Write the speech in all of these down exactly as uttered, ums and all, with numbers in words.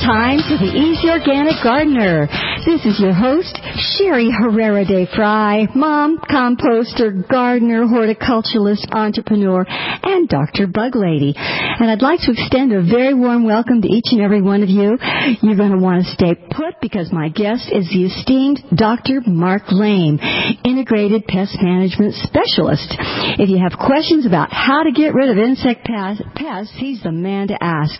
time for the Easy Organic Gardener. This is your host, Sherry Herrera de Fry, mom, composter, gardener, horticulturalist, entrepreneur, and Doctor Bug Lady. And I'd like to extend a very warm welcome to each and every one of you. You're going to want to stay put because my guest is the esteemed Doctor Mark Lane, Integrated Pest Management Specialist. If you have questions about how to get rid of insect pests, he's the man to ask.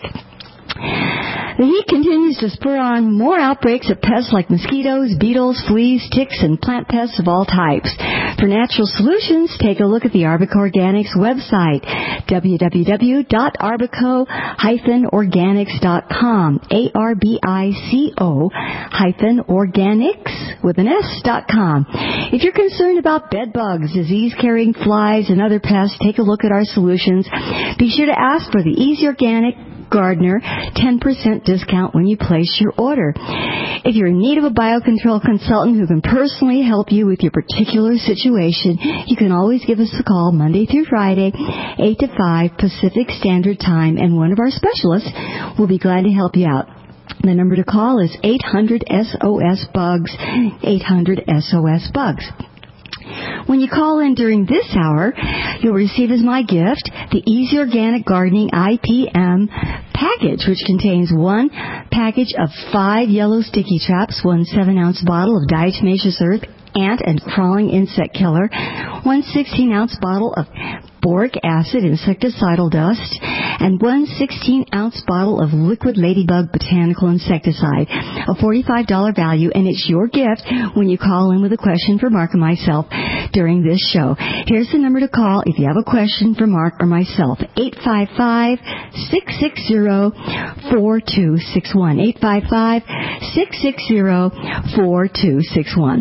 The heat continues to spur on more outbreaks of pests like mosquitoes, beetles, fleas, ticks, and plant pests of all types. For natural solutions, take a look at the Arbico Organics website, w w w dot arbico dash organics dot com, A R B I C O hyphen organics with an S dot com. If you're concerned about bed bugs, disease-carrying flies, and other pests, take a look at our solutions. Be sure to ask for the Easy Organic Gardener ten percent discount when you place your order. If you're in need of a biocontrol consultant who can personally help you with your particular situation, you can always give us a call Monday through Friday, eight to five Pacific Standard Time, and one of our specialists will be glad to help you out. The number to call is eight hundred S O S bugs, eight hundred S O S bugs. When you call in during this hour, you'll receive as my gift the Easy Organic Gardening I P M package, which contains one package of five yellow sticky traps, one seven-ounce bottle of diatomaceous earth, ant and crawling insect killer, one sixteen-ounce bottle of boric acid insecticidal dust, and one sixteen-ounce bottle of liquid ladybug botanical insecticide, a forty-five dollars value, and it's your gift when you call in with a question for Mark and myself during this show. Here's the number to call if you have a question for Mark or myself, eight five five, six six zero, four two six one, eight five five, six six zero, four two six one.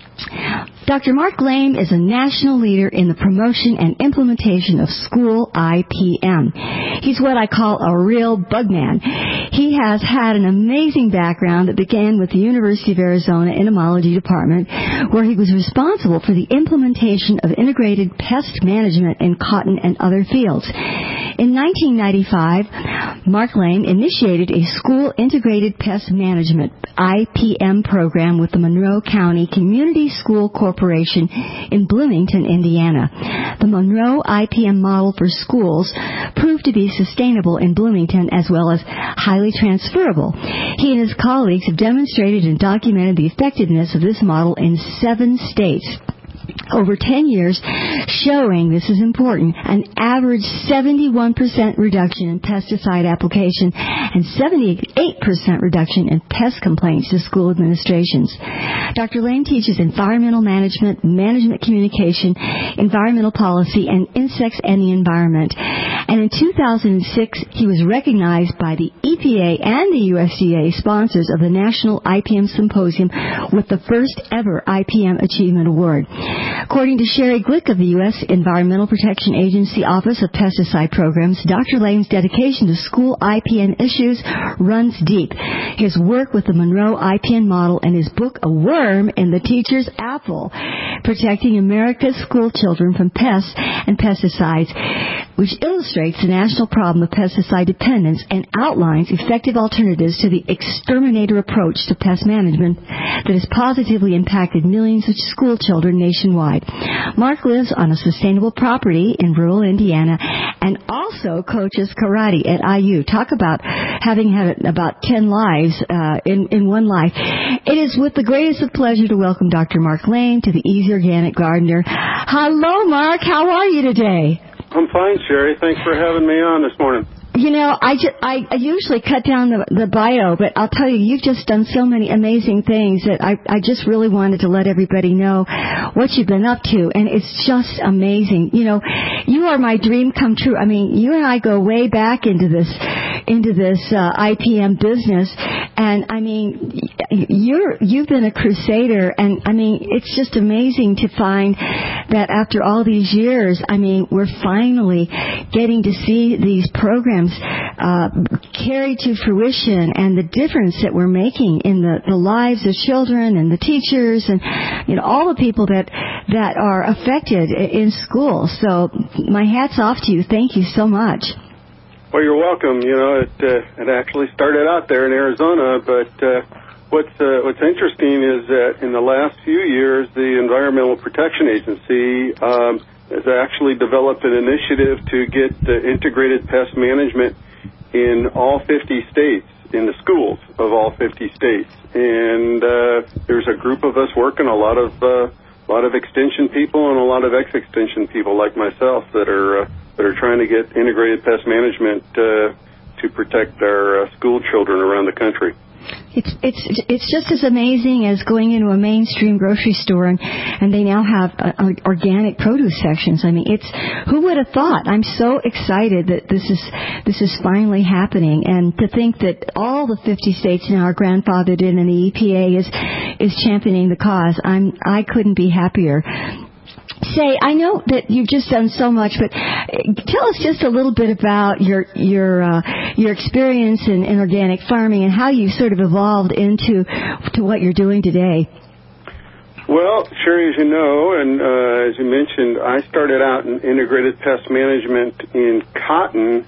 Doctor Mark Lane is a national leader in the promotion and implementation of school I P M. He's what I call a real bug man. He has had an amazing background that began with the University of Arizona Entomology Department, where he was responsible for the implementation of integrated pest management in cotton and other fields. In nineteen ninety-five, Mark Lane initiated a school integrated pest management I P M program with the Monroe County Community School Corporation in Bloomington, Indiana. The Monroe I P M model for schools proved to be sustainable in Bloomington as well as highly transferable. He and his colleagues have demonstrated and documented the effectiveness of this model in seven states. Over ten years, showing, this is important, an average seventy-one percent reduction in pesticide application and seventy-eight percent reduction in pest complaints to school administrations. Doctor Lane teaches environmental management, management communication, environmental policy, and insects and the environment. And in two thousand six, he was recognized by the E P A and the U S D A sponsors of the National I P M Symposium with the first ever I P M Achievement Award. According to Sherry Glick of the U S Environmental Protection Agency Office of Pesticide Programs, Doctor Lane's dedication to school I P M issues runs deep. His work with the Monroe I P M model and his book, A Worm in the Teacher's Apple, Protecting America's School Children from Pests and Pesticides, which illustrates the national problem of pesticide dependence and outlines effective alternatives to the exterminator approach to pest management that has positively impacted millions of school children nationwide. Mark lives on a sustainable property in rural Indiana and also coaches karate at I U. Talk about having had about ten lives uh, in, in one life. It is with the greatest of pleasure to welcome Doctor Mark Lane to the Easy Organic Gardener. Hello, Mark. How are you today? I'm fine, Sherry. Thanks for having me on this morning. You know, I, ju- I, I usually cut down the, the bio, but I'll tell you, you've just done so many amazing things that I, I just really wanted to let everybody know what you've been up to, and it's just amazing. You know, you are my dream come true. I mean, you and I go way back into this into this uh, I P M business, and I mean, you're you've been a crusader, and I mean, it's just amazing to find that after all these years, I mean, we're finally getting to see these programs uh, carried to fruition, and the difference that we're making in the, the lives of children and the teachers and, you know, all the people that that are affected in school. So my hat's off to you. Thank you so much. Well, you're welcome. You know, it uh, it actually started out there in Arizona, but uh, what's uh, what's interesting is that in the last few years, the Environmental Protection Agency um, has actually developed an initiative to get the integrated pest management in all fifty states, in the schools of all fifty states. And uh, there's a group of us working, a lot of uh, a lot of extension people and a lot of ex-extension people like myself that are uh, that are trying to get integrated pest management uh, to protect our uh, school children around the country. It's it's it's just as amazing as going into a mainstream grocery store and, and they now have uh, organic produce sections. I mean, it's who would have thought? I'm so excited that this is this is finally happening, and to think that all the fifty states now are grandfathered in, and the E P A is is championing the cause. I'm I couldn't be happier. Say, I know that you've just done so much, but tell us just a little bit about your your uh, your experience in, in organic farming and how you sort of evolved into to what you're doing today. Well, Sherry, as you know, and uh, as you mentioned, I started out in integrated pest management in cotton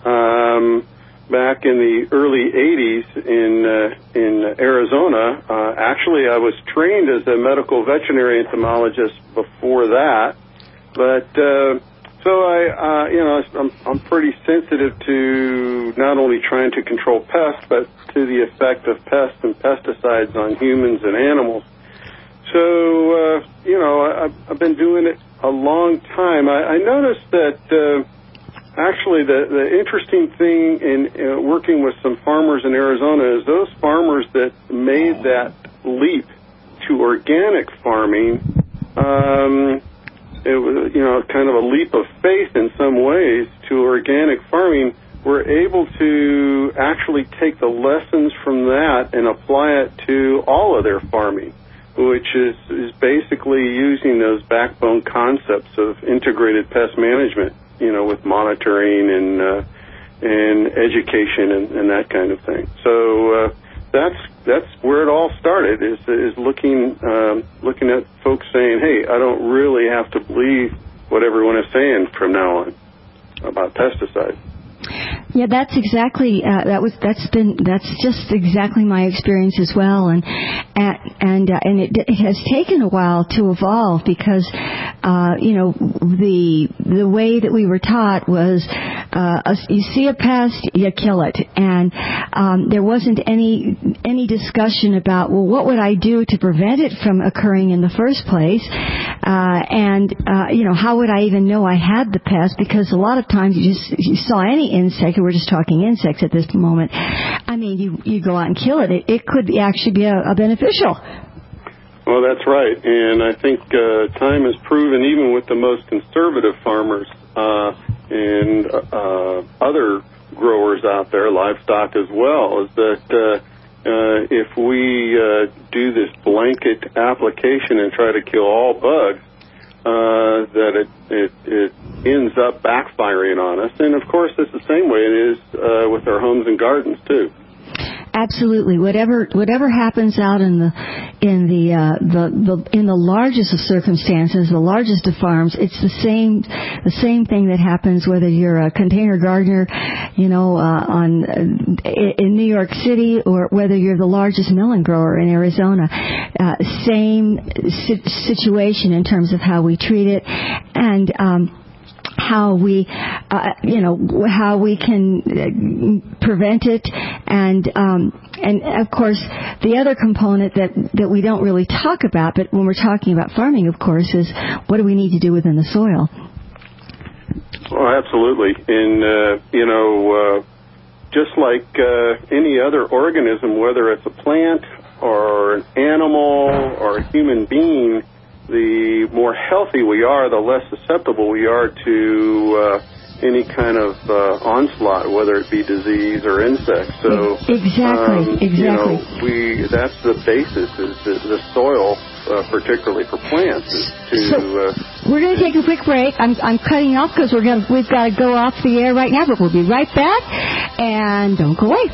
um, back in the early eighties in uh, in Arizona. Uh, actually, I was trained as a medical veterinary entomologist before that, but uh, so I, uh, you know, I'm, I'm pretty sensitive to not only trying to control pests, but to the effect of pests and pesticides on humans and animals. So, uh, you know, I, I've been doing it a long time. I, I noticed that. Uh, Actually, the, the interesting thing in uh, working with some farmers in Arizona is those farmers that made that leap to organic farming, um, it was, you know, kind of a leap of faith in some ways to organic farming, were able to actually take the lessons from that and apply it to all of their farming, which is, is basically using those backbone concepts of integrated pest management, you know, with monitoring and uh, and education and, and that kind of thing. So uh, that's that's where it all started. Is is looking um, looking at folks saying, hey, I don't really have to believe what everyone is saying from now on about pesticides. Yeah, that's exactly uh, that was that's been that's just exactly my experience as well, and and and, uh, and it, it has taken a while to evolve because uh, you know the the way that we were taught was uh, you see a pest, you kill it, and um, there wasn't any any discussion about, well, what would I do to prevent it from occurring in the first place, uh, and uh, you know how would I even know I had the pest, because a lot of times you just you saw any insect. We're just talking insects at this moment. I mean, you you go out and kill it. It, it could be actually be a, a beneficial. Well, that's right, and I think uh, time has proven, even with the most conservative farmers uh, and uh, other growers out there, livestock as well, is that uh, uh, if we uh, do this blanket application and try to kill all bugs, Uh, that it, it it ends up backfiring on us. And, of course, it's the same way it is uh, with our homes and gardens, too. Absolutely. Whatever whatever happens out in the in the, uh, the the in the largest of circumstances, the largest of farms, it's the same the same thing that happens whether you're a container gardener, you know, uh, on uh, in New York City, or whether you're the largest melon grower in Arizona. Uh, same si- situation in terms of how we treat it, and um, how we, uh, you know, how we can prevent it, and um, and of course the other component that that we don't really talk about, but when we're talking about farming, of course, is what do we need to do within the soil? Oh, absolutely, and uh, you know, uh, just like uh, any other organism, whether it's a plant or an animal or a human being, the more healthy we are, the less susceptible we are to uh, any kind of uh, onslaught, whether it be disease or insects. So exactly, um, exactly. You know, we that's the basis is the, the soil, uh, particularly for plants. Is to so uh, we're going to take a quick break. I'm I'm cutting off because we're going we've got to go off the air right now, but we'll be right back. And don't go away.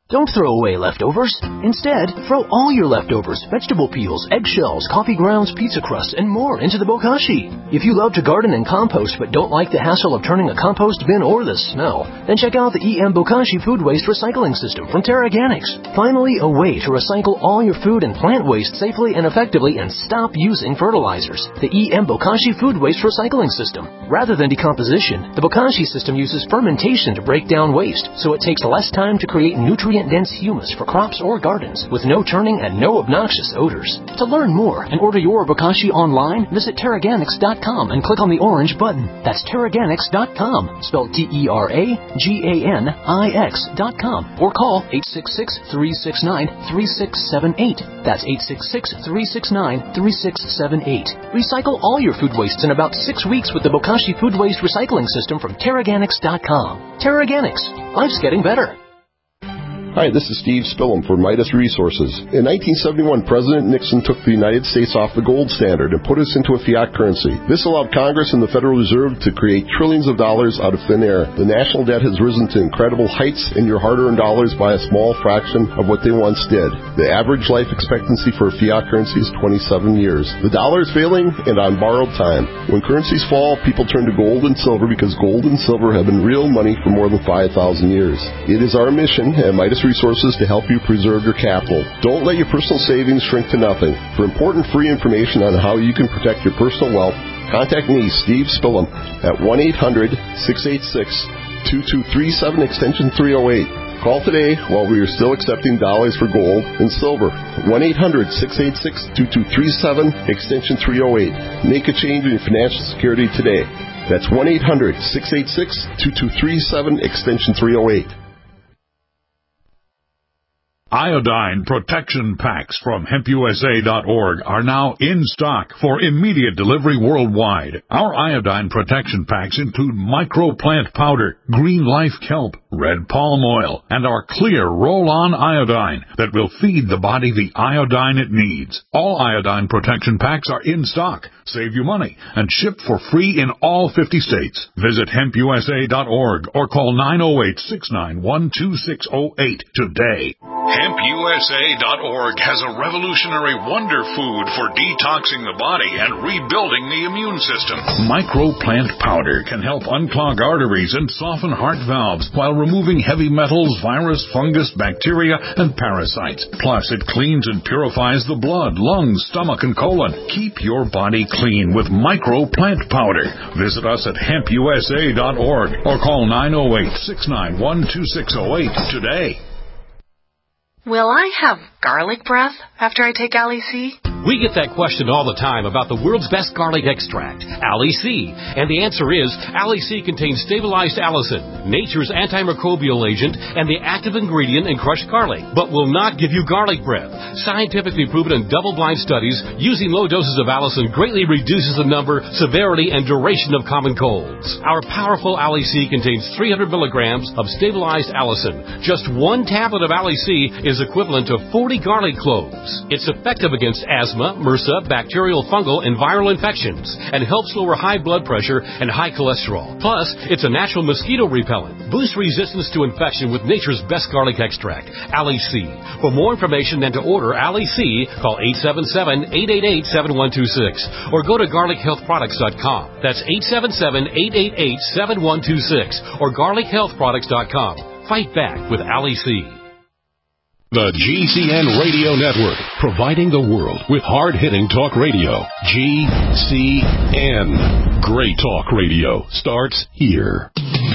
Don't throw away leftovers. Instead, throw all your leftovers, vegetable peels, eggshells, coffee grounds, pizza crusts, and more into the bokashi. If you love to garden and compost but don't like the hassle of turning a compost bin or the smell, then check out the E M Bokashi Food Waste Recycling System from TerraGanix. Finally, a way to recycle all your food and plant waste safely and effectively and stop using fertilizers. The E M Bokashi Food Waste Recycling System. Rather than decomposition, the Bokashi system uses fermentation to break down waste, so it takes less time to create nutrient-dense humus for crops or gardens with no turning and no obnoxious odors. To learn more and order your Bokashi online, visit Terraganix dot com and click on the orange button. That's Terraganix dot com, spelled T E R A G A N I X dot com, or call eight six six, three six nine, three six seven eight. That's eight six six, three six nine, three six seven eight. Recycle all your food wastes in about six weeks with the Bokashi Food Waste Recycling System from Terraganix dot com. Terraganix. Life's getting better. Hi, this is Steve Spillum for Midas Resources. In nineteen seventy-one, President Nixon took the United States off the gold standard and put us into a fiat currency. This allowed Congress and the Federal Reserve to create trillions of dollars out of thin air. The national debt has risen to incredible heights, and your hard-earned dollars buy a small fraction of what they once did. The average life expectancy for a fiat currency is twenty-seven years. The dollar is failing and on borrowed time. When currencies fall, people turn to gold and silver because gold and silver have been real money for more than five thousand years. It is our mission at Midas Resources to help you preserve your capital. Don't let your personal savings shrink to nothing. For important free information on how you can protect your personal wealth, contact me, Steve Spillum, at one eight hundred, six eight six, two two three seven, extension three oh eight. Call today while we are still accepting dollars for gold and silver. one eight hundred, six eight six, two two three seven, extension three oh eight. Make a change in your financial security today. That's one eight hundred, six eight six, two two three seven, extension three oh eight. Iodine protection packs from hemp U S A dot org are now in stock for immediate delivery worldwide. Our iodine protection packs include microplant powder, green life kelp, red palm oil, and our clear roll-on iodine that will feed the body the iodine it needs. All iodine protection packs are in stock, save you money, and shipped for free in all fifty states. Visit hemp U S A dot org or call nine oh eight, six nine one, two six oh eight today. hemp U S A dot org has a revolutionary wonder food for detoxing the body and rebuilding the immune system. Microplant powder can help unclog arteries and soften heart valves while removing heavy metals, virus, fungus, bacteria, and parasites. Plus, it cleans and purifies the blood, lungs, stomach, and colon. Keep your body clean with Microplant powder. Visit us at hemp U S A dot org or call nine oh eight, six nine one, two six oh eight today. Will I have garlic breath after I take Ali-C? We get that question all the time about the world's best garlic extract, Ali-C. And the answer is, Ali-C contains stabilized allicin, nature's antimicrobial agent, and the active ingredient in crushed garlic, but will not give you garlic breath. Scientifically proven in double-blind studies, using low doses of allicin greatly reduces the number, severity, and duration of common colds. Our powerful Ali-C contains three hundred milligrams of stabilized allicin. Just one tablet of Ali-C is equivalent to forty garlic cloves. It's effective against asthma, MRSA, bacterial, fungal, and viral infections, and helps lower high blood pressure and high cholesterol. Plus, it's a natural mosquito repellent. Boost resistance to infection with nature's best garlic extract, Ali-C. For more information and to order Ali-C, call eight seven seven, eight eight eight, seven one two six or go to garlic health products dot com. That's eight seven seven, eight eight eight, seven one two six or garlic health products dot com. Fight back with Ali-C. The G C N Radio Network, providing the world with hard-hitting talk radio. G C N. Great talk radio starts here.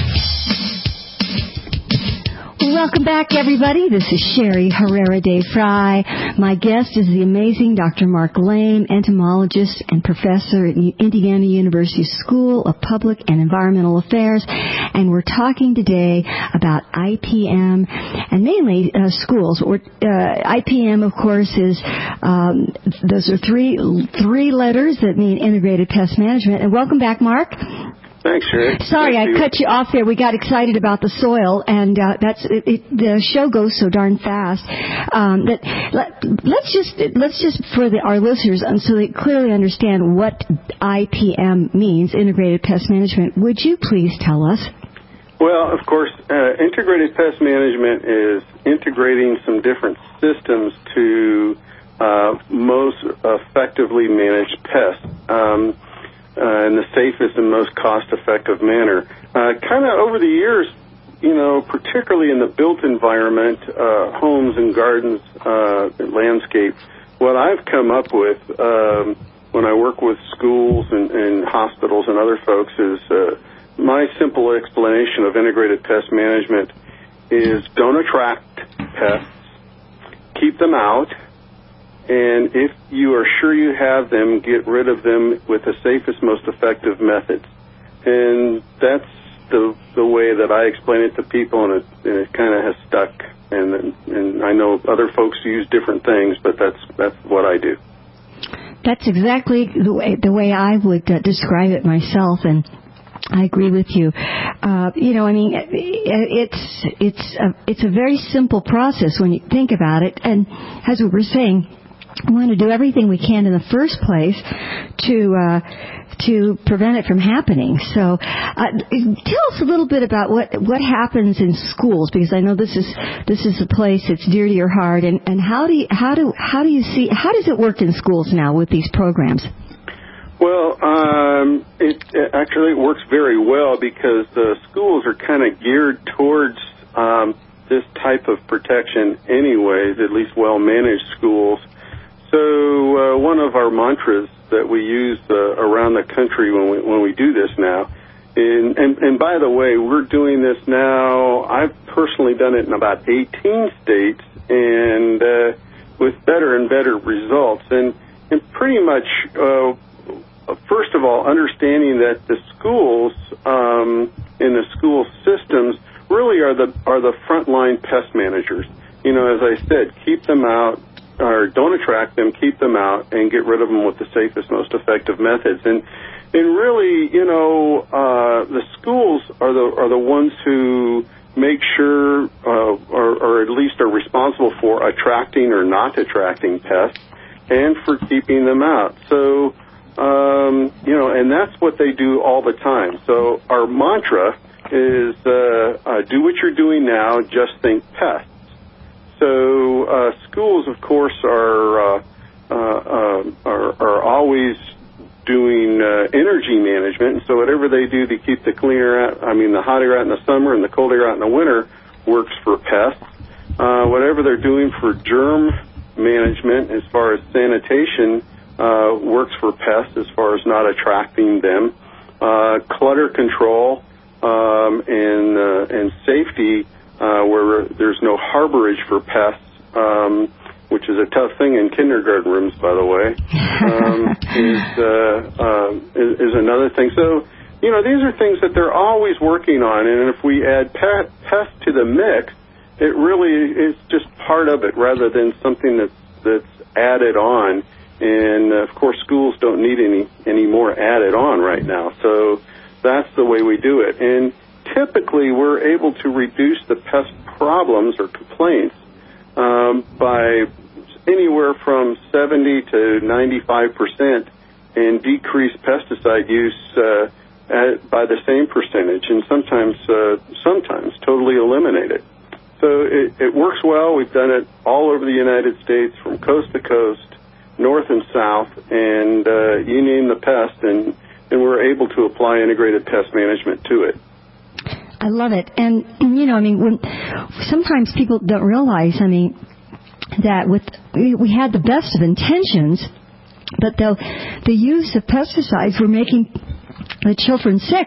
Welcome back, everybody. This is Sherry Herrera de Fry. My guest is the amazing Doctor Mark Lame, entomologist and professor at Indiana University School of Public and Environmental Affairs. And we're talking today about I P M and mainly uh, schools. Uh, I P M, of course, is um, those are three three letters that mean Integrated Pest Management. And welcome back, Mark. Thanks, Sherry. Sorry, Thank I you. cut you off there. We got excited about the soil, and uh, that's it, it, the show goes so darn fast um, that let, let's just let's just for the, our listeners, um, so they clearly understand what I P M means, Integrated Pest Management. Would you please tell us? Well, of course, uh, integrated pest management is integrating some different systems to uh, most effectively manage pests um, uh, in the safest and most cost-effective manner. Uh, kind of over the years, you know, particularly in the built environment, uh, homes and gardens, uh, landscape, what I've come up with um, when I work with schools and, and hospitals and other folks is uh, my simple explanation of integrated pest management is don't attract pests, keep them out, and if you are sure you have them, get rid of them with the safest, most effective methods. And that's the the way that I explain it to people, and it, and it kind of has stuck. And and I know other folks use different things, but that's that's what I do. That's exactly the way, the way I would uh, describe it myself, and I agree with you. Uh, you know, I mean, it's it's a, it's a very simple process when you think about it. And as we were saying, we want to do everything we can in the first place to uh, to prevent it from happening. So, uh, tell us a little bit about what what happens in schools, because I know this is this is a place that's dear to your heart. And, and how do you, how do how do you see how does it work in schools now with these programs? Well, um, it, it actually works very well because the schools are kind of geared towards um, this type of protection anyways, at least well-managed schools. So uh, one of our mantras that we use uh, around the country when we when we do this now, and, and, and by the way, we're doing this now, I've personally done it in about eighteen states, and uh, with better and better results. And, and pretty much... Uh, First of all, understanding that the schools um, and the school systems really are the are the frontline pest managers. You know, as I said, keep them out, or don't attract them, keep them out, and get rid of them with the safest, most effective methods. And and really, you know, uh, the schools are the are the ones who make sure, uh, or, or at least are responsible for attracting or not attracting pests, and for keeping them out. So. Um, you know, and that's what they do all the time. So our mantra is uh, uh, do what you're doing now, just think pests. So uh, schools, of course, are, uh, uh, uh, are are always doing uh, energy management. And so whatever they do to keep the clean air out, I mean, the hot air out in the summer and the cold air out in the winter works for pests. Uh, whatever they're doing for germ management as far as sanitation Uh, works for pests as far as not attracting them. Uh, clutter control um, and uh, and safety, uh, where there's no harborage for pests, um, which is a tough thing in kindergarten rooms, by the way, um, is, uh, uh, is is another thing. So, you know, these are things that they're always working on, and if we add pet, pests to the mix, it really is just part of it rather than something that's that's added on. And, uh, of course, schools don't need any, any more added on right now. So that's the way we do it. And typically we're able to reduce the pest problems or complaints um, by anywhere from seventy to ninety-five percent and decrease pesticide use uh, at, by the same percentage, and sometimes, uh, sometimes totally eliminate it. So it, it works well. We've done it all over the United States from coast to coast, north and south, and uh, you name the pest, and, and we're able to apply integrated pest management to it. I love it. And, you know, I mean, when sometimes people don't realize, I mean, that with we had the best of intentions, but the, the use of pesticides were making the children sick.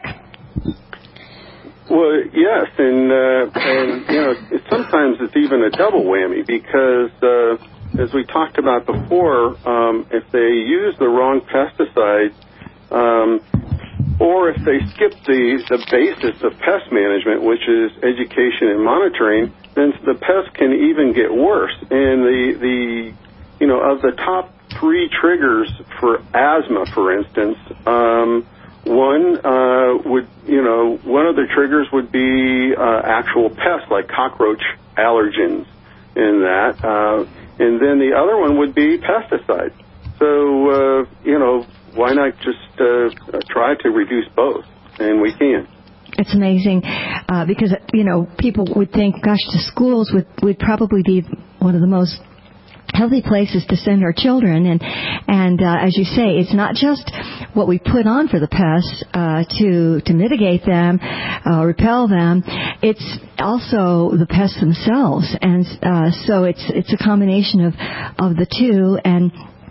Well, yes, and, uh, and you know, sometimes it's even a double whammy because... Uh, as we talked about before, um, if they use the wrong pesticides, um, or if they skip the, the basis of pest management, which is education and monitoring, then the pest can even get worse. And the, the you know, of the top three triggers for asthma, for instance, um, one uh, would, you know, one of the triggers would be uh, actual pests like cockroach allergens in that. Uh, And then the other one would be pesticides. So, uh, you know, why not just uh, try to reduce both? And we can. It's amazing uh, because, you know, people would think, gosh, the schools would, would probably be one of the most healthy places to send our children, and and uh, as you say, it's not just what we put on for the pests uh, to to mitigate them, uh, repel them. It's also the pests themselves, and uh, so it's it's a combination of of the two. And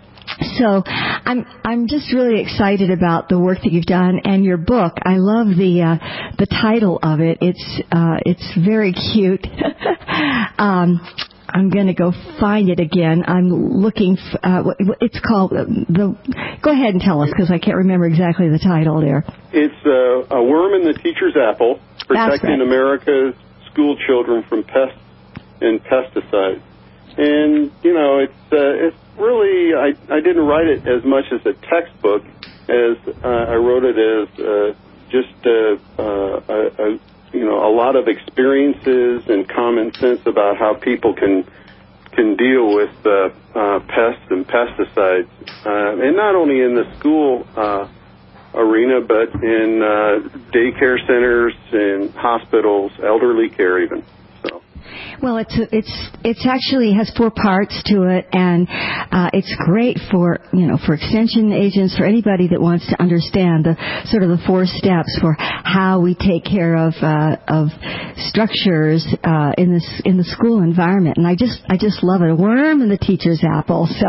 so I'm I'm just really excited about the work that you've done and your book. I love the uh, the title of it. It's uh, it's very cute. um, I'm going to go find it again. I'm looking. F- uh, it's called uh, the. Go ahead and tell us, because I can't remember exactly the title there. It's uh, A Worm in the Teacher's Apple: Protecting right. America's School Children from Pests and Pesticides. And you know, it's uh, it's really. I I didn't write it as much as a textbook as uh, I wrote it as uh, just uh, uh, a. a you know, a lot of experiences and common sense about how people can can deal with uh, uh, pests and pesticides, uh, and not only in the school uh, arena, but in uh, daycare centers, in hospitals, elderly care even. So. Well, it's it's it's actually has four parts to it, and uh, it's great for you know for extension agents, for anybody that wants to understand the sort of the four steps for how we take care of uh, of structures uh, in this in the school environment. And I just I just love it. A worm in the teacher's apple. So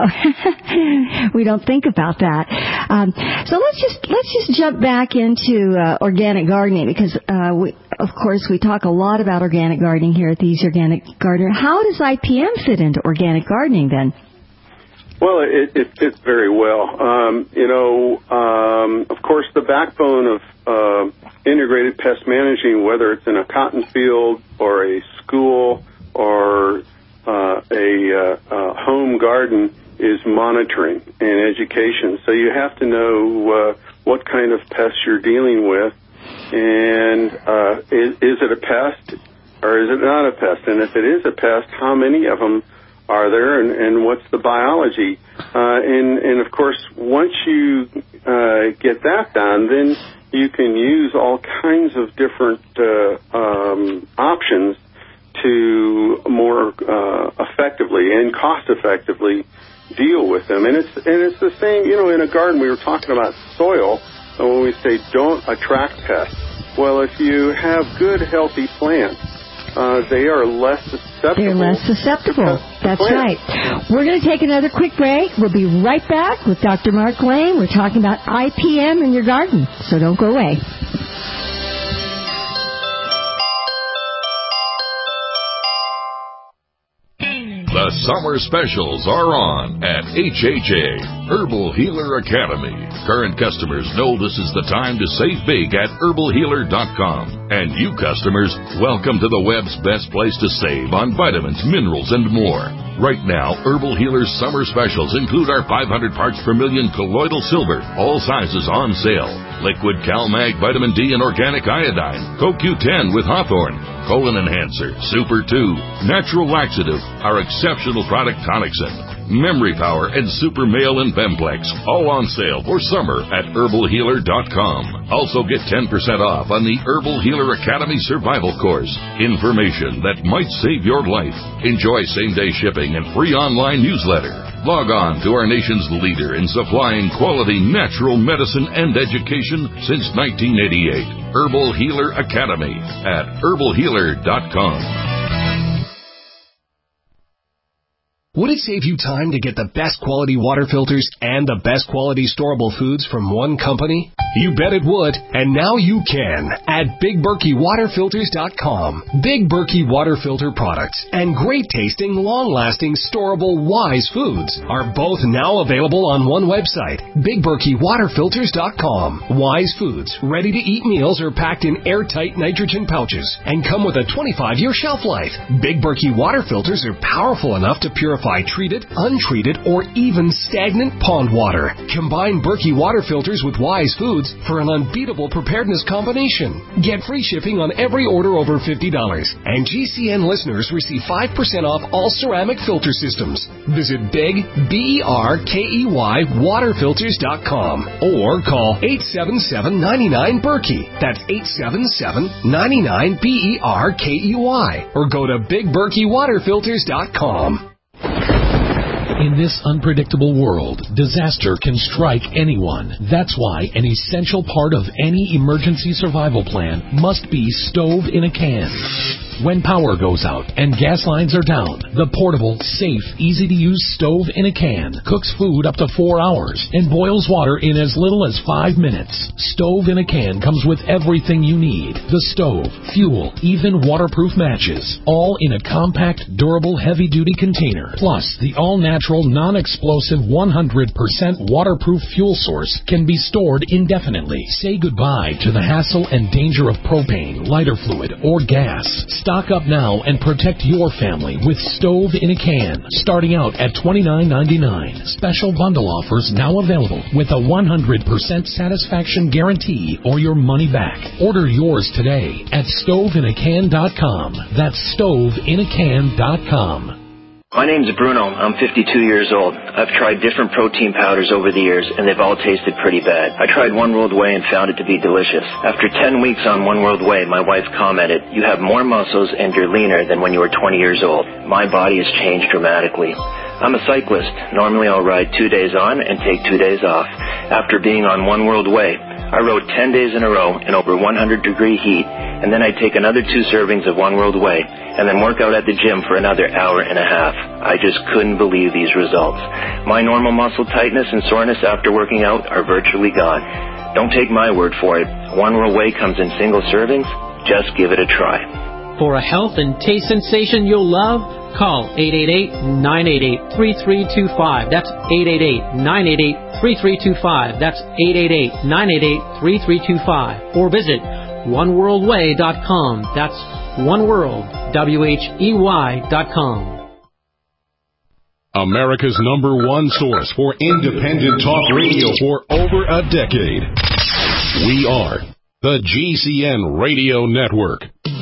we don't think about that. Um, so let's just let's just jump back into uh, organic gardening, because uh, we, of course we talk a lot about organic gardening here at the Easy Organic Gardener. How does I P M fit into organic gardening then? Well, it, it fits very well. Um, you know, um, of course, the backbone of uh, integrated pest managing, whether it's in a cotton field or a school or uh, a uh, uh, home garden, is monitoring and education. So you have to know uh, what kind of pests you're dealing with, and uh, is, is it a pest or is it not a pest? And if it is a pest, how many of them are there, and, and what's the biology? Uh, and, and, of course, once you uh, get that done, then you can use all kinds of different uh, um, options to more uh, effectively and cost-effectively deal with them. And it's and it's the same, you know, in a garden. We were talking about soil, and when we say don't attract pests. Well, if you have good, healthy plants, Uh, they are less susceptible. They're less susceptible. That's right. We're going to take another quick break. We'll be right back with Doctor Mark Lane. We're talking about I P M in your garden, so don't go away. The summer specials are on at H H A, Herbal Healer Academy. Current customers know this is the time to save big at herbal healer dot com. And you customers, welcome to the web's best place to save on vitamins, minerals, and more. Right now, Herbal Healer's summer specials include our five hundred parts per million colloidal silver, all sizes on sale. Liquid CalMag Vitamin D and Organic Iodine, Co Q ten with Hawthorne, Colon Enhancer, Super two, Natural Laxative, our exceptional product Tonicsyn, Memory Power, and Super Male and Bemplex, all on sale for summer at herbal healer dot com. Also get ten percent off on the Herbal Healer Academy Survival Course. Information that might save your life. Enjoy same-day shipping and free online newsletter. Log on to our nation's leader in supplying quality natural medicine and education since nineteen eighty-eight. Herbal Healer Academy at herbal healer dot com. Would it save you time to get the best quality water filters and the best quality storable foods from one company? You bet it would, and now you can at Big Berkey Water Filters dot com. Big Berkey Water Filter products and great-tasting, long-lasting, storable Wise foods are both now available on one website, Big Berkey Water Filters dot com. Wise foods, ready-to-eat meals are packed in airtight nitrogen pouches and come with a twenty-five year shelf life. Big Berkey Water Filters are powerful enough to purify purify treated, untreated, or even stagnant pond water. Combine Berkey water filters with Wise Foods for an unbeatable preparedness combination. Get free shipping on every order over fifty dollars. And G C N listeners receive five percent off all ceramic filter systems. Visit Big, B E R K E Y, water filters dot com or call eight seven seven, nine nine, Berkey. That's eight seven seven, nine nine, B E R K E Y. Or go to big berkey water filters dot com. In this unpredictable world, disaster can strike anyone. That's why an essential part of any emergency survival plan must be stove in a can. When power goes out and gas lines are down, the portable, safe, easy-to-use stove in a can cooks food up to four hours and boils water in as little as five minutes. Stove in a can comes with everything you need. The stove, fuel, even waterproof matches, all in a compact, durable, heavy-duty container. Plus, the all-natural, non-explosive, one hundred percent waterproof fuel source can be stored indefinitely. Say goodbye to the hassle and danger of propane, lighter fluid, or gas. Stock up now and protect your family with Stove in a Can, starting out at twenty-nine ninety-nine. Special bundle offers now available with a one hundred percent satisfaction guarantee or your money back. Order yours today at stove in a can dot com. That's stove in a can dot com. My name's Bruno. I'm fifty-two years old. I've tried different protein powders over the years, and they've all tasted pretty bad. I tried One World Whey and found it to be delicious. After ten weeks on One World Whey, my wife commented, "You have more muscles and you're leaner than when you were twenty years old." My body has changed dramatically. I'm a cyclist. Normally I'll ride two days on and take two days off. After being on One World Whey, I rode ten days in a row in over one hundred degree heat, and then I'd take another two servings of One World Whey, and then work out at the gym for another hour and a half. I just couldn't believe these results. My normal muscle tightness and soreness after working out are virtually gone. Don't take my word for it. One World Whey comes in single servings. Just give it a try. For a health and taste sensation you'll love, call eight eight eight, nine eight eight, three three two five. That's eight eight eight, nine eight eight, three three two five. That's eight eight eight, nine eight eight, three three two five. Or visit one world way dot com. That's oneworld, W H E Y dot com. America's number one source for independent talk radio for over a decade. We are the G C N Radio Network.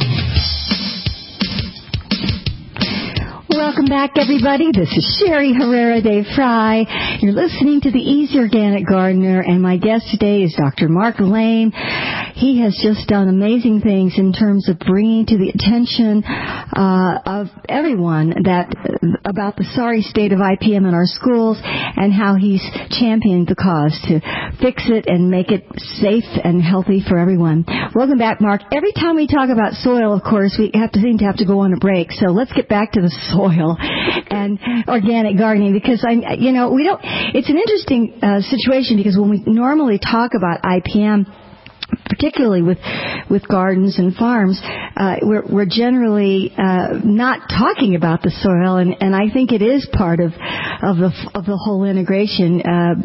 Welcome back, everybody. This is Sherry Herrera de Fry. You're listening to the Easy Organic Gardener, and my guest today is Doctor Mark Lane. He has just done amazing things in terms of bringing to the attention uh, of everyone that about the sorry state of I P M in our schools and how he's championed the cause to fix it and make it safe and healthy for everyone. Welcome back, Mark. Every time we talk about soil, of course, we have to seem to have to go on a break. So let's get back to the soil and organic gardening, because I, you know, we don't. It's an interesting uh, situation, because when we normally talk about I P M, particularly with with gardens and farms, uh, we're, we're generally uh, not talking about the soil, and, and I think it is part of of the of the whole integration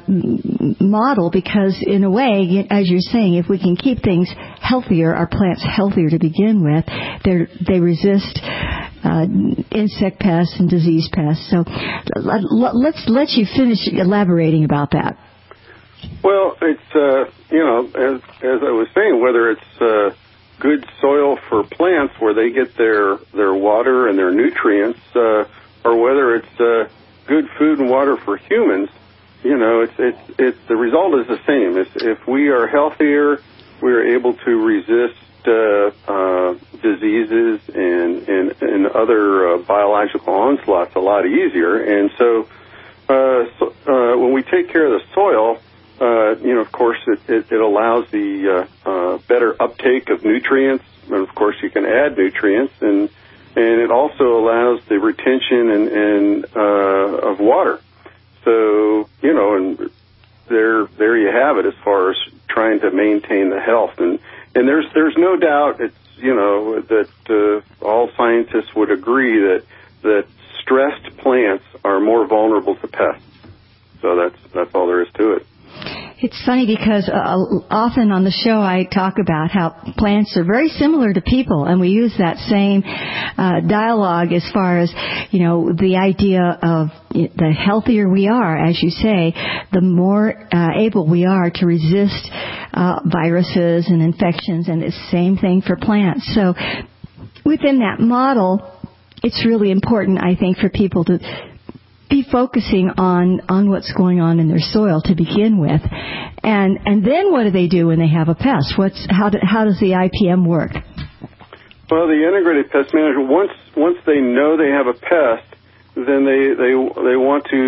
uh, model, because in a way, as you're saying, if we can keep things healthier, our plants healthier to begin with, they they resist uh, insect pests and disease pests. So let's let you finish elaborating about that. Well, it's, uh, you know, as, as I was saying, whether it's uh, good soil for plants where they get their, their water and their nutrients, uh, or whether it's uh, good food and water for humans, you know, it's, it's, it's, the result is the same. It's, if we are healthier, we are able to resist uh, uh, diseases and, and, and other uh, biological onslaughts a lot easier. And so, uh, so uh, when we take care of the soil, Uh, you know, of course, it, it, it allows the uh, uh, better uptake of nutrients, and of course, you can add nutrients, and and it also allows the retention and, and uh, of water. So, you know, and there there you have it as far as trying to maintain the health, and and there's there's no doubt it's you know that uh, all scientists would agree that that stressed plants are more vulnerable to pests. So that's that's all there is to it. it's funny because uh, often on the show I talk about how plants are very similar to people, and we use that same uh, dialogue as far as, you know, the idea of the healthier we are, as you say, the more uh, able we are to resist uh, viruses and infections, and the same thing for plants. So within that model, it's really important, I think, for people to be focusing on, on what's going on in their soil to begin with. And and then what do they do when they have a pest? What's how do, how does the I P M work? Well, the integrated pest manager, once once they know they have a pest, then they they they want to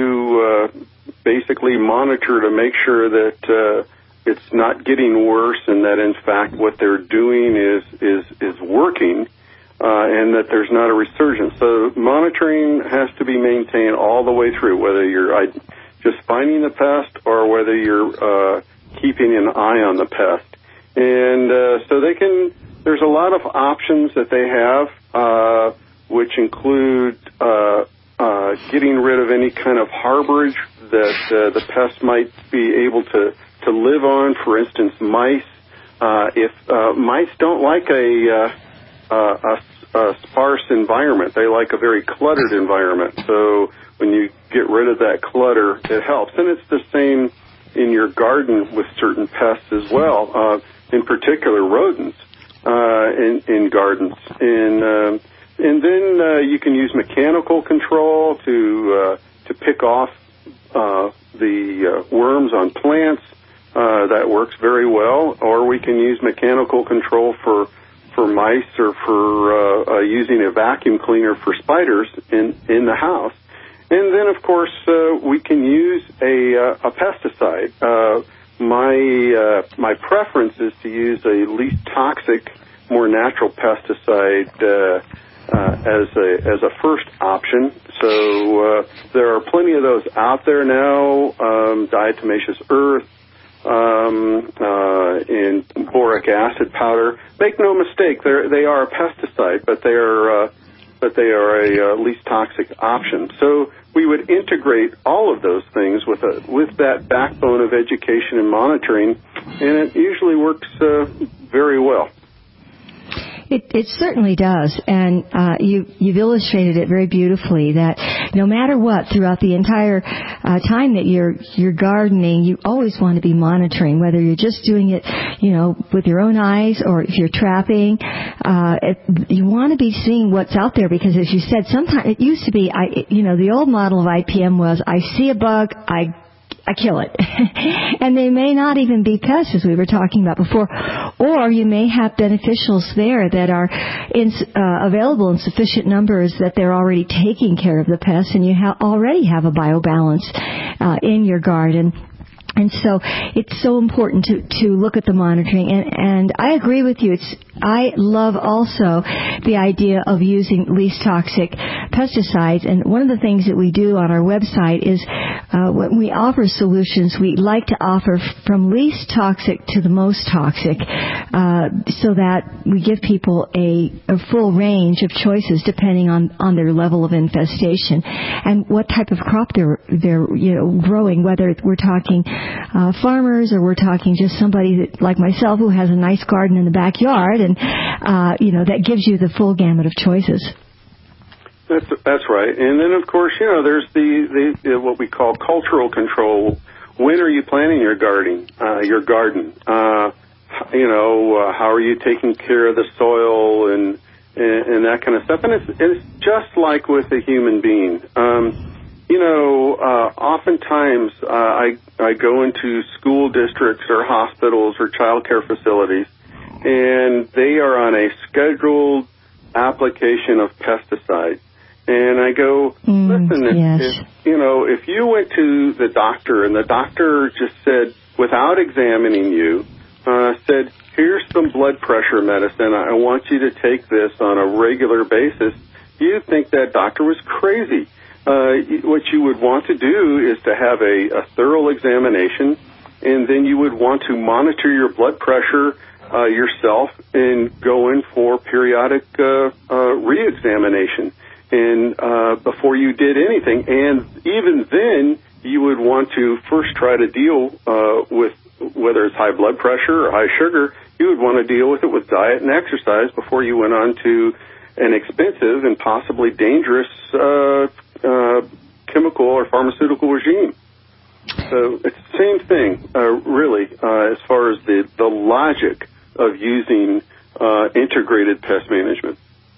uh, basically monitor to make sure that uh, it's not getting worse, and that in fact what they're doing is is is working. Uh, and that there's not a resurgence. So monitoring has to be maintained all the way through, whether you're uh, just finding the pest or whether you're uh, keeping an eye on the pest. And uh, so they can. There's a lot of options that they have, uh, which include uh, uh, getting rid of any kind of harborage that uh, the pest might be able to to live on. For instance, mice. Uh, if uh, mice don't like a uh, Uh, a, a sparse environment. They like a very cluttered environment. So when you get rid of that clutter, it helps. And it's the same in your garden with certain pests as well, uh, in particular rodents uh, in, in gardens. And, uh, and then uh, you can use mechanical control to, uh, to pick off uh, the uh, worms on plants. Uh, that works very well. Or we can use mechanical control for for mice, or for uh, uh, using a vacuum cleaner for spiders in, in the house. And then, of course, uh, we can use a, uh, a pesticide. Uh, my uh, my preference is to use a least toxic, more natural pesticide uh, uh, as a as a first option. So uh, there are plenty of those out there now. Um, diatomaceous earth, Um, uh, and boric acid powder. Make no mistake, they they are a pesticide, but they are uh, but they are a uh, least toxic option. So we would integrate all of those things with a with that backbone of education and monitoring, and it usually works uh, very well. It, it certainly does, and uh, you, you've illustrated it very beautifully. That no matter what, throughout the entire uh, time that you're you're gardening, you always want to be monitoring. Whether you're just doing it, you know, with your own eyes, or if you're trapping, uh, it, you want to be seeing what's out there. Because, as you said, sometimes it used to be, I, you know, the old model of I P M was, I see a bug, I. I kill it. And they may not even be pests, as we were talking about before. Or you may have beneficials there that are in, uh, available in sufficient numbers that they're already taking care of the pests, and you ha- already have a biobalance uh, in your garden. And so it's so important to, to look at the monitoring. And, and I agree with you. It's, I love also the idea of using least toxic pesticides. And one of the things that we do on our website is uh, when we offer solutions, we like to offer from least toxic to the most toxic, uh, so that we give people a, a full range of choices depending on, on their level of infestation and what type of crop they're, they're you know, growing, whether we're talking Uh, farmers, or we're talking just somebody that, like myself, who has a nice garden in the backyard, and uh, you know, that gives you the full gamut of choices. That's that's right. And then, of course, you know, there's the, the, the what we call cultural control. When are you planting your garden? Uh, your garden. Uh, you know, uh, how are you taking care of the soil and and, and that kind of stuff? And it's it's just like with a human being. Um, You know, uh, oftentimes uh, I I go into school districts or hospitals or child care facilities, and they are on a scheduled application of pesticides. And I go, mm, listen, if, yes. if, you know, if you went to the doctor and the doctor just said, without examining you, uh, said, here's some blood pressure medicine, I want you to take this on a regular basis, you'd think that doctor was crazy. Uh, what you would want to do is to have a, a thorough examination, and then you would want to monitor your blood pressure uh, yourself and go in for periodic uh, uh, re-examination and uh, before you did anything. And even then, you would want to first try to deal uh, with whether it's high blood pressure or high sugar, you would want to deal with it with diet and exercise before you went on to an expensive and possibly dangerous uh, uh, chemical or pharmaceutical regime. So it's the same thing, uh, really, uh, as far as the, the logic of using uh, integrated pest management.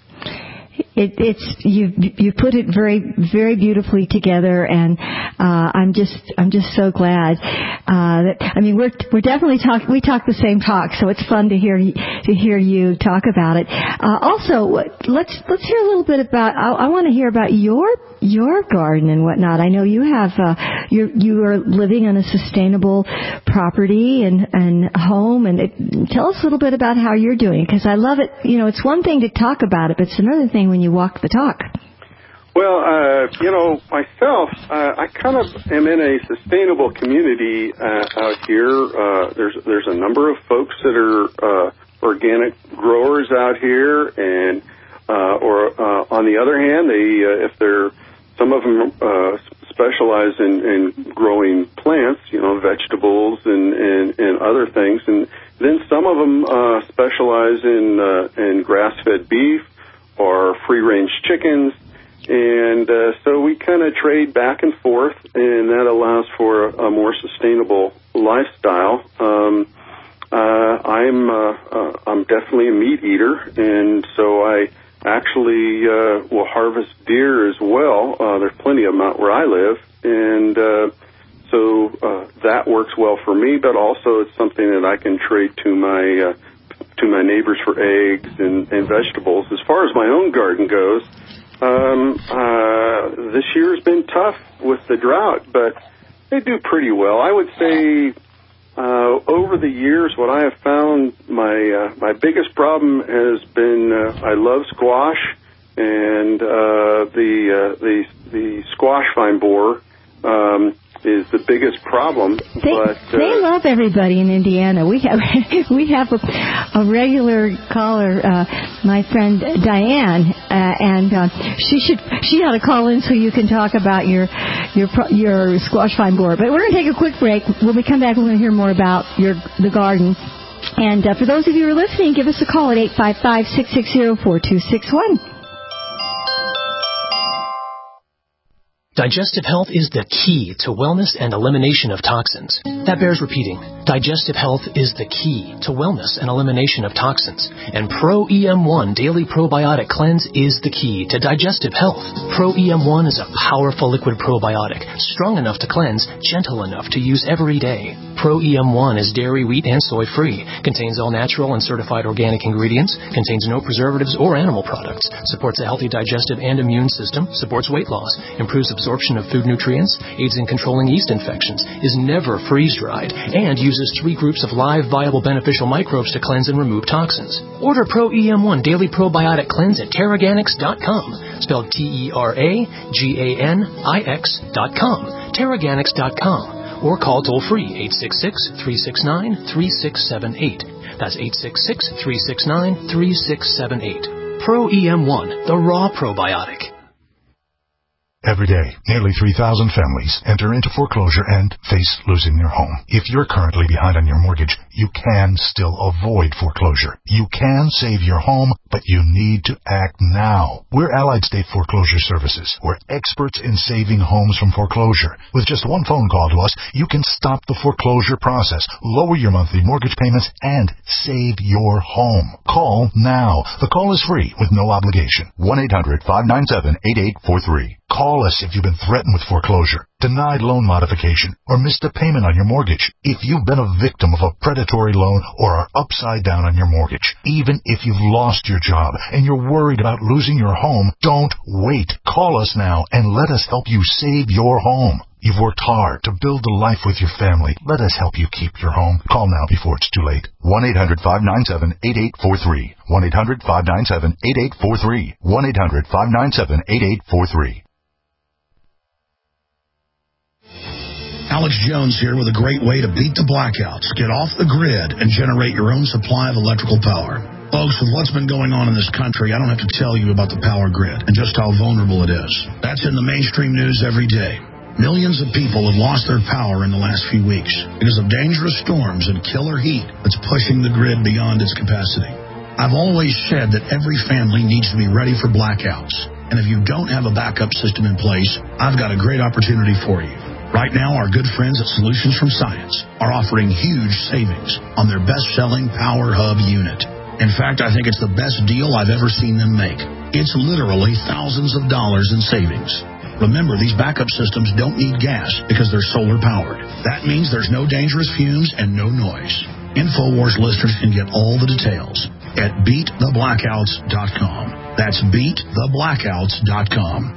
It, it's you. You put it very, very beautifully together, and uh, I'm just, I'm just so glad uh, that. I mean, we're we're definitely talk. We talk the same talk, so it's fun to hear to hear you talk about it. Uh, also, let's let's hear a little bit about. I, I want to hear about your your garden and whatnot. I know you have. Uh, you you are living on a sustainable property and and home, and it, tell us a little bit about how you're doing, because I love it. You know, it's one thing to talk about it, but it's another thing when you walk the talk. Well, uh, you know, myself, uh, I kind of am in a sustainable community uh, out here. Uh, there's there's a number of folks that are uh, organic growers out here, and uh, or uh, on the other hand, they uh, if they're some of them uh, specialize in, in growing plants, you know, vegetables and, and, and other things, and then some of them uh, specialize in uh, in grass-fed beef or free-range chickens, and uh, so we kind of trade back and forth, and that allows for a, a more sustainable lifestyle. Um, uh, I'm uh, uh, I'm definitely a meat eater, and so I actually uh, will harvest deer as well. Uh, there's plenty of them out where I live, and uh, so uh, that works well for me. But also, it's something that I can trade to my uh, to my neighbors for eggs and, and vegetables. As far as my own garden goes, um, uh, this year has been tough with the drought, but they do pretty well. I would say uh, over the years, what I have found, my uh, my biggest problem has been uh, I love squash, and uh, the uh, the the squash vine borer um, is the biggest problem. They, but, uh, they love everybody in Indiana. We have we have a, a regular caller, uh, my friend Diane, uh, and uh, she should she ought to call in so you can talk about your your your squash vine borer. But we're going to take a quick break. When we come back, we're going to hear more about your the garden. And uh, for those of you who are listening, give us a call at eight five five, six six zero, four two six one. Digestive health is the key to wellness and elimination of toxins. That bears repeating. Digestive health is the key to wellness and elimination of toxins. And Pro E M one Daily Probiotic Cleanse is the key to digestive health. Pro E M one is a powerful liquid probiotic, strong enough to cleanse, gentle enough to use every day. Pro E M one is dairy, wheat, and soy-free, contains all natural and certified organic ingredients, contains no preservatives or animal products, supports a healthy digestive and immune system, supports weight loss, improves absorption of food nutrients, aids in controlling yeast infections, is never freeze-dried, and uses three groups of live, viable, beneficial microbes to cleanse and remove toxins. Order Pro E M one Daily Probiotic Cleanse at Terraganics dot com, spelled T E R A G A N I X dot com, Terraganics dot com. Or call toll-free eight six six, three six nine, three six seven eight. That's eight six six, three six nine, three six seven eight. Pro E M one, the raw probiotic. Every day, nearly three thousand families enter into foreclosure and face losing their home. If you're currently behind on your mortgage, you can still avoid foreclosure. You can save your home, but you need to act now. We're Allied State Foreclosure Services. We're experts in saving homes from foreclosure. With just one phone call to us, you can stop the foreclosure process, lower your monthly mortgage payments, and save your home. Call now. The call is free with no obligation. one eight hundred, five nine seven, eight eight four three. Call us if you've been threatened with foreclosure, denied loan modification, or missed a payment on your mortgage. If you've been a victim of a predatory loan or are upside down on your mortgage, even if you've lost your job and you're worried about losing your home, don't wait. Call us now and let us help you save your home. You've worked hard to build a life with your family. Let us help you keep your home. Call now before it's too late. one eight hundred, five nine seven, eight eight four three. one eight hundred, five nine seven, eight eight four three. one eight hundred, five nine seven, eight eight four three. Alex Jones here with a great way to beat the blackouts, get off the grid, and generate your own supply of electrical power. Folks, with what's been going on in this country, I don't have to tell you about the power grid and just how vulnerable it is. That's in the mainstream news every day. Millions of people have lost their power in the last few weeks because of dangerous storms and killer heat that's pushing the grid beyond its capacity. I've always said that every family needs to be ready for blackouts. And if you don't have a backup system in place, I've got a great opportunity for you. Right now, our good friends at Solutions from Science are offering huge savings on their best-selling Power Hub unit. In fact, I think it's the best deal I've ever seen them make. It's literally thousands of dollars in savings. Remember, these backup systems don't need gas because they're solar-powered. That means there's no dangerous fumes and no noise. InfoWars listeners can get all the details at beat the blackouts dot com. That's beat the blackouts dot com.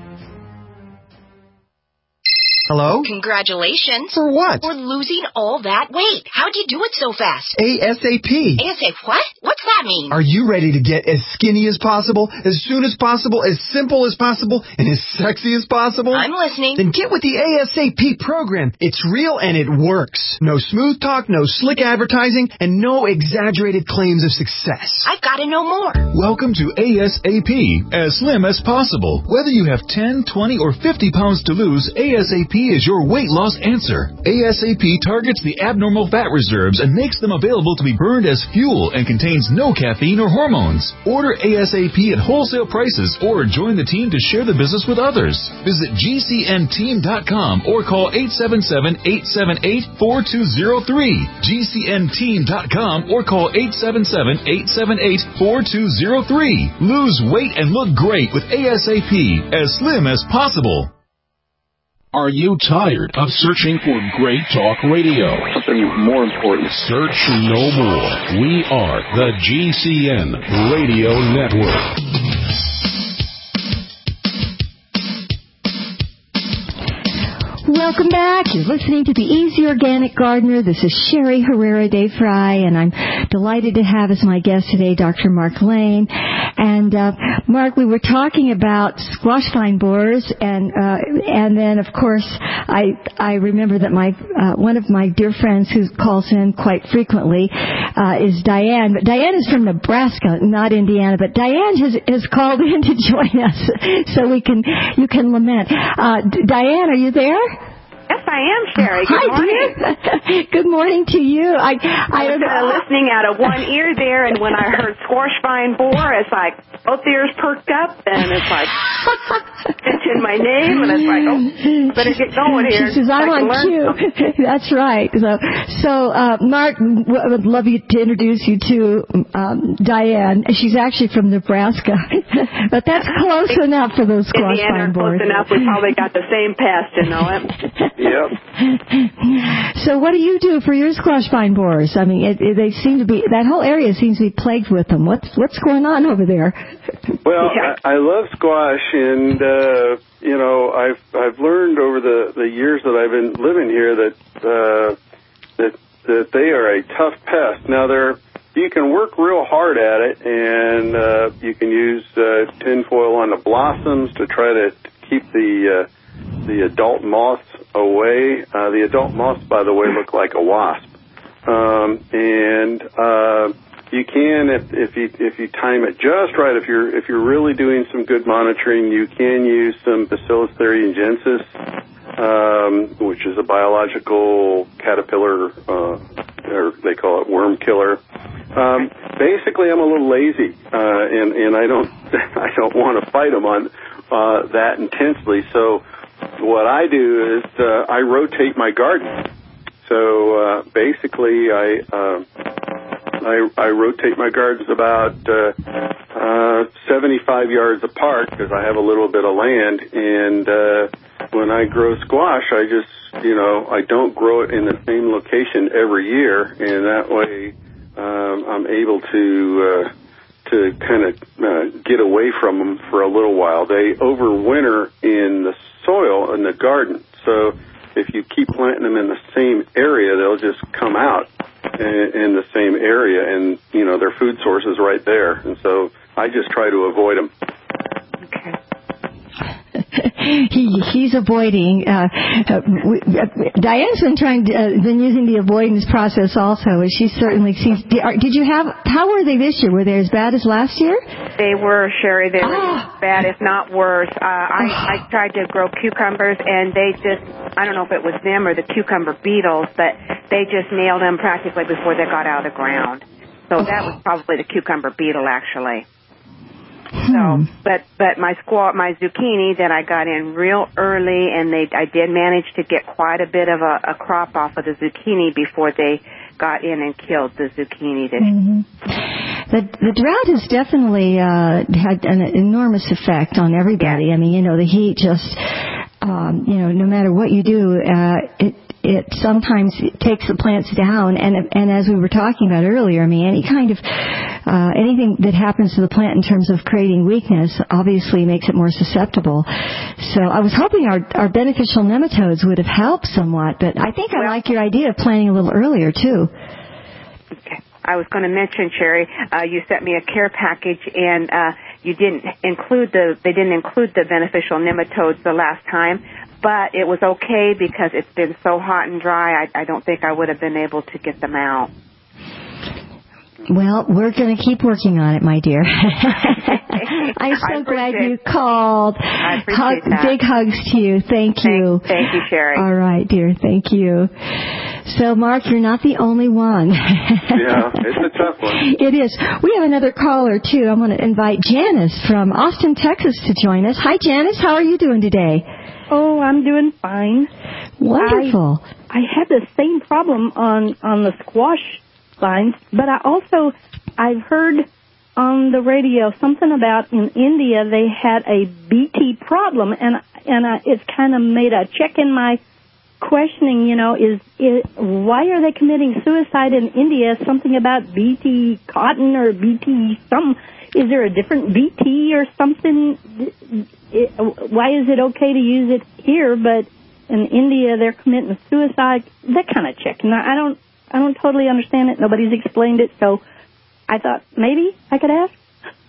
Hello? Congratulations. For what? For losing all that weight. How'd you do it so fast? ASAP. ASAP what? What's that mean? Are you ready to get as skinny as possible, as soon as possible, as simple as possible, and as sexy as possible? I'm listening. Then get with the ASAP program. It's real and it works. No smooth talk, no slick advertising, and no exaggerated claims of success. I've got to know more. Welcome to ASAP, as slim as possible. Whether you have ten, twenty, or fifty pounds to lose, ASAP is your weight loss answer. ASAP targets the abnormal fat reserves and makes them available to be burned as fuel and contains no caffeine or hormones. Order ASAP at wholesale prices or join the team to share the business with others. Visit G C N team dot com or call eight seven seven, eight seven eight, four two zero three. G C N team dot com or call eight seven seven, eight seven eight, four two zero three. Lose weight and look great with ASAP, as slim as possible. Are you tired of searching for great talk radio? Something more important. Search no more. We are the G C N Radio Network. Welcome back. You're listening to the Easy Organic Gardener. This is Sherry Herrera de Fry, and I'm delighted to have as my guest today Doctor Mark Lane. And uh, Mark, we were talking about squash vine borers, and uh, and then of course I I remember that my uh, one of my dear friends who calls in quite frequently uh, is Diane. But Diane is from Nebraska, not Indiana. But Diane has has called in to join us, so we can you can lament. Uh, Diane, are you there? Yes, I am, Sherry. Good Hi, morning. Dear. Good morning to you. I, I, I was uh, listening out of one ear there, and when I heard squash vine borer, it's like both ears perked up, and it's like mentioned my name, and it's like, oh, better get going here. She says, I'm on cue. That's right. So, so uh, Mark, I would love you to introduce you to um, Diane. She's actually from Nebraska, but that's close enough for those squash vine borers. Close enough. We probably got the same pest, you know it. Yep. So what do you do for your squash vine borers? I mean, it, it, they seem to be, that whole area seems to be plagued with them. What's what's going on over there? Well, yeah. I, I love squash, and uh, you know, I've I've learned over the, the years that I've been living here that uh, that that they are a tough pest. Now, they're you can work real hard at it, and uh, you can use uh, tinfoil on the blossoms to try to keep the uh, the adult moths away. Uh, the adult moths, by the way, look like a wasp. Um, and uh, you can, if, if you if you time it just right, if you're if you're really doing some good monitoring, you can use some Bacillus thuringiensis, um, which is a biological caterpillar, uh, or they call it worm killer. Um, basically, I'm a little lazy, uh, and and I don't I don't want to fight them on uh, that intensely. So what I do is uh, I rotate my garden. So uh, basically, I, uh, I I rotate my gardens about uh, uh, seventy-five yards apart because I have a little bit of land. And uh, when I grow squash, I just you know I don't grow it in the same location every year, and that way um, I'm able to. Uh, to kind of uh, get away from them for a little while. They overwinter in the soil in the garden. So if you keep planting them in the same area, they'll just come out in, in the same area, and, you know, their food source is right there. And so I just try to avoid them. Okay. he he's avoiding. Uh, uh, we, uh, Diane's been trying to, uh, been using the avoidance process also. She certainly seems. Did, are, did you have? How were they this year? Were they as bad as last year? They were, Sherry. They were oh. bad, if not worse. Uh, I, I tried to grow cucumbers, and they just, I don't know if it was them or the cucumber beetles, but they just nailed them practically before they got out of the ground. So that was probably the cucumber beetle, actually. Hmm. So, but but my squash, my zucchini that I got in real early, and they I did manage to get quite a bit of a, a crop off of the zucchini before they got in and killed the zucchini. This mm-hmm. The the drought has definitely uh, had an enormous effect on everybody. Yeah. I mean, you know, the heat just, um, you know, no matter what you do, uh, it. It sometimes takes the plants down, and and as we were talking about earlier, I mean, any kind of uh, anything that happens to the plant in terms of creating weakness obviously makes it more susceptible. So I was hoping our our beneficial nematodes would have helped somewhat, but I think I like your idea of planting a little earlier too. Okay. I was going to mention, Sherry, uh, you sent me a care package, and uh, you didn't include the they didn't include the beneficial nematodes the last time. But it was okay because it's been so hot and dry, I, I don't think I would have been able to get them out. Well, we're going to keep working on it, my dear. I'm so glad you called. I appreciate Hug, that. Big hugs to you. Thank you. Thank, thank you, Sherry. All right, dear. Thank you. So, Mark, you're not the only one. Yeah, it's a tough one. It is. We have another caller, too. I'm going to invite Janice from Austin, Texas to join us. Hi, Janice. How are you doing today? Oh, I'm doing fine. Wonderful. I, I had the same problem on, on the squash vines, but I also, I've heard on the radio something about in India they had a B T problem, and and I, it's kind of made a check in my questioning, you know, is, is why are they committing suicide in India? Something about B T cotton or B T something. Is there a different B T or something? It, why is it okay to use it here, but in India they're committing suicide? That kind of check. Now, I don't, I don't totally understand it. Nobody's explained it, so I thought maybe I could ask.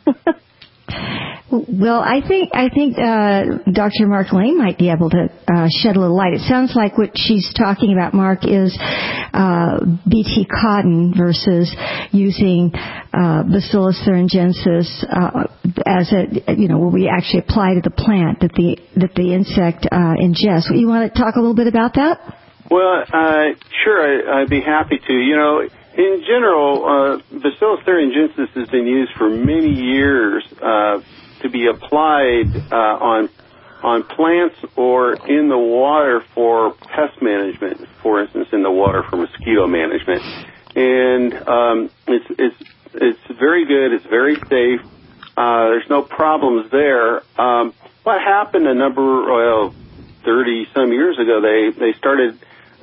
Well, I think I think uh, Doctor Mark Lane might be able to uh, shed a little light. It sounds like what she's talking about, Mark, is uh, B T cotton versus using uh, Bacillus thuringiensis uh, as a, you know, where we actually apply to the plant that the that the insect uh, ingests. You want to talk a little bit about that? Well, uh, sure, I, I'd be happy to. You know, in general, uh, Bacillus thuringiensis has been used for many years uh, to be applied uh, on on plants or in the water for pest management. For instance, in the water for mosquito management, and um, it's it's it's very good. It's very safe. Uh, there's no problems there. Um, what happened a number, well, thirty some years ago, they they started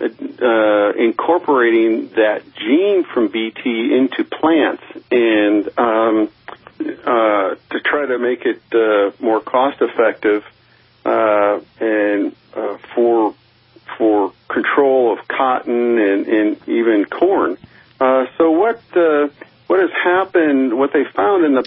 uh, incorporating that gene from B T into plants, and um, uh, to try to make it uh, more cost effective uh, and uh, for for control of cotton and, and even corn. Uh, so what uh, what has happened? What they found in the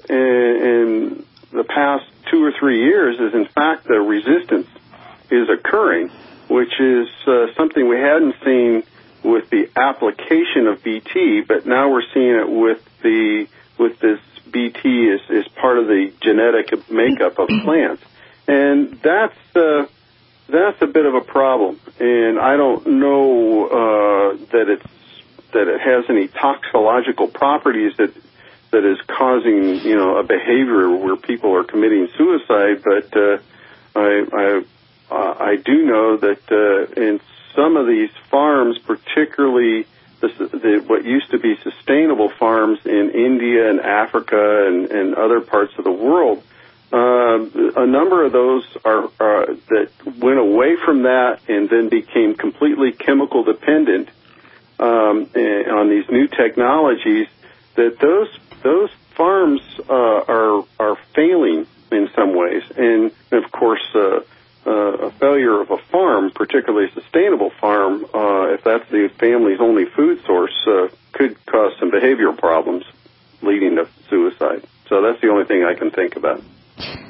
in the past two or three years is, in fact, the resistance is occurring, which is uh, something we hadn't seen with the application of B T, but now we're seeing it with the with this B T as, as part of the genetic makeup of plants, and that's uh, that's a bit of a problem. And I don't know uh, that it's that it has any toxicological properties that that is causing, you know, a behavior where people are committing suicide, but uh, I. I Uh, I do know that uh, in some of these farms, particularly the, the, what used to be sustainable farms in India and Africa and, and other parts of the world, uh, a number of those are, are that went away from that and then became completely chemical dependent um, on these new technologies. That those those farms uh, are are failing in some ways, and of course. Uh, Uh, a failure of a farm, particularly a sustainable farm, uh, if that's the family's only food source, uh, could cause some behavioral problems leading to suicide. So that's the only thing I can think about.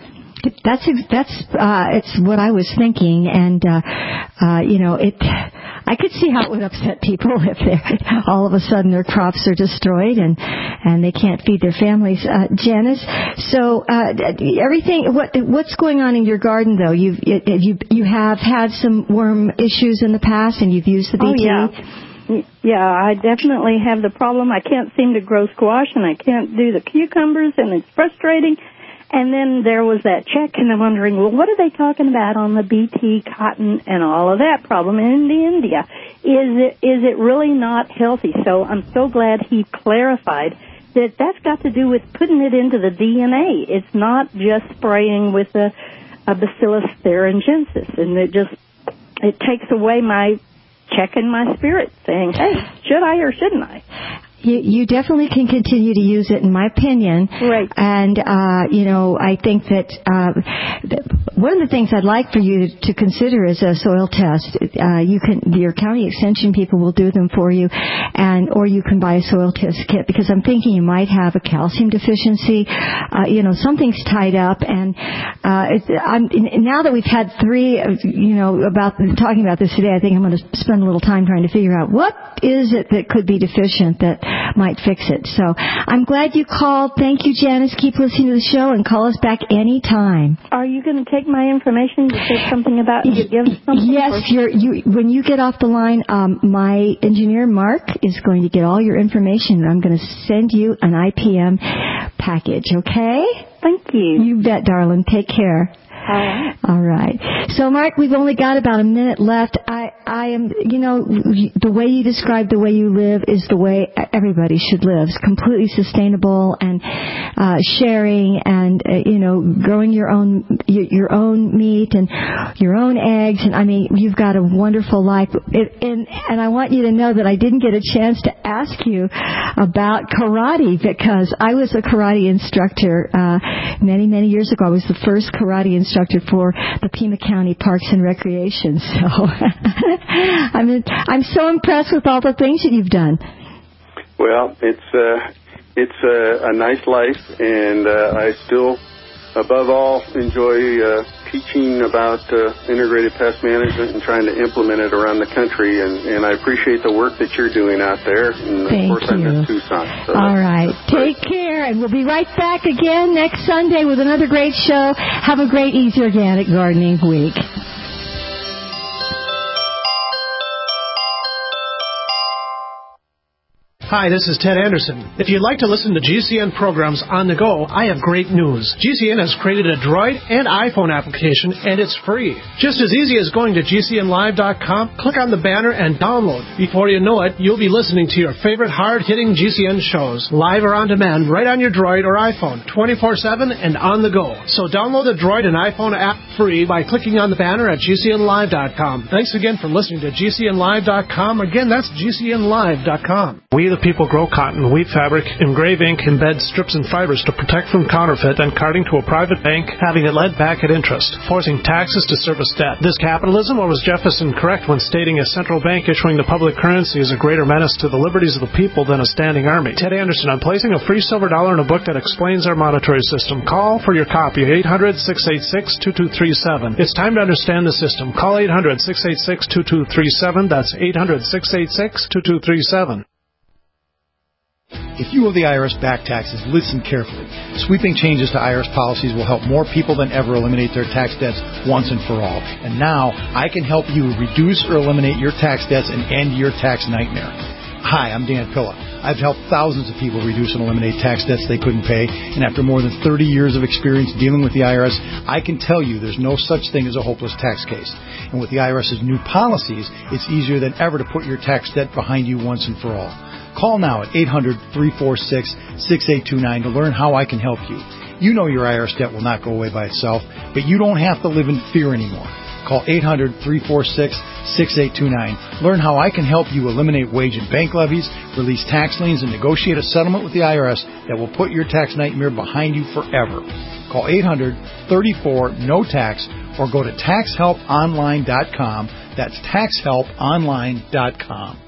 that's that's uh, it's what I was thinking, and uh, uh, you know, it. I could see how it would upset people if they're, all of a sudden their crops are destroyed and and they can't feed their families. Uh, Janice, so uh, everything. What what's going on in your garden though? You've you you have had some worm issues in the past, and you've used the B T. Oh, yeah. Yeah, I definitely have the problem. I can't seem to grow squash, and I can't do the cucumbers, and it's frustrating. And then there was that check, and I'm wondering, well, what are they talking about on the B T, cotton, and all of that problem in India? Is it is it really not healthy? So I'm so glad he clarified that that's got to do with putting it into the D N A. It's not just spraying with a, a Bacillus thuringiensis, and it just it takes away my check in my spirit, saying, hey, should I or shouldn't I? You, you definitely can continue to use it, in my opinion. Right. And, uh, you know, I think that uh, one of the things I'd like for you to consider is a soil test. Uh, you can, your county extension people will do them for you, and or you can buy a soil test kit, because I'm thinking you might have a calcium deficiency. Uh, you know, something's tied up, and uh, it, I'm, now that we've had three, you know, about talking about this today, I think I'm going to spend a little time trying to figure out what is it that could be deficient that might fix it. So I'm glad you called. Thank you, Janice. Keep listening to the show and call us back any time. Are you going to take my information? You said something about you give something? Yes, you're, you, when you get off the line, um, my engineer, Mark, is going to get all your information, and I'm going to send you an I P M package, okay? Thank you. You bet, darling. Take care. All right. All right. So, Mark, we've only got about a minute left. I, I am, you know, the way you describe the way you live is the way everybody should live. It's completely sustainable and uh, sharing and, uh, you know, growing your own your, your own meat and your own eggs. And, I mean, you've got a wonderful life. It, and, and I want you to know that I didn't get a chance to ask you about karate, because I was a karate instructor uh, many, many years ago. I was the first karate instructor for the Pima County Parks and Recreation. So I'm I'm so impressed with all the things that you've done. Well, it's uh, it's uh, a nice life, and uh, I still, above all, enjoy uh, teaching about uh, integrated pest management and trying to implement it around the country. And, and I appreciate the work that you're doing out there. And Thank of course, you. I'm in Tucson. So all right. great. Take care, and we'll be right back again next Sunday with another great show. Have a great Easy Organic Gardening Week. Hi, this is Ted Anderson. If you'd like to listen to G C N programs on the go, I have great news. G C N has created a Droid and iPhone application, and it's free. Just as easy as going to G C N live dot com, click on the banner, and download. Before you know it, you'll be listening to your favorite hard-hitting G C N shows, live or on demand, right on your Droid or iPhone, twenty-four seven and on the go. So download the Droid and iPhone app free by clicking on the banner at G C N live dot com. Thanks again for listening to G C N live dot com. Again, that's G C N live dot com. We the people grow cotton, weave fabric, engrave ink, embed strips and fibers to protect from counterfeit and carting to a private bank, having it led back at interest, forcing taxes to service debt. This capitalism, or was Jefferson correct when stating a central bank issuing the public currency is a greater menace to the liberties of the people than a standing army? Ted Anderson, I'm placing a free silver dollar in a book that explains our monetary system. Call for your copy, eight hundred, six eight six, two two three seven. It's time to understand the system. Call eight hundred, six eight six, two two three seven. That's eight hundred, six eight six, two two three seven. If you owe the I R S back taxes, listen carefully. Sweeping changes to I R S policies will help more people than ever eliminate their tax debts once and for all. And now, I can help you reduce or eliminate your tax debts and end your tax nightmare. Hi, I'm Dan Pilla. I've helped thousands of people reduce and eliminate tax debts they couldn't pay, and after more than thirty years of experience dealing with the I R S, I can tell you there's no such thing as a hopeless tax case. And with the I R S's new policies, it's easier than ever to put your tax debt behind you once and for all. Call now at eight hundred, three four six, six eight two nine to learn how I can help you. You know your I R S debt will not go away by itself, but you don't have to live in fear anymore. Call eight hundred, three four six, six eight two nine. Learn how I can help you eliminate wage and bank levies, release tax liens, and negotiate a settlement with the I R S that will put your tax nightmare behind you forever. Call eight hundred, three four, N O T A X or go to tax help online dot com. That's tax help online dot com.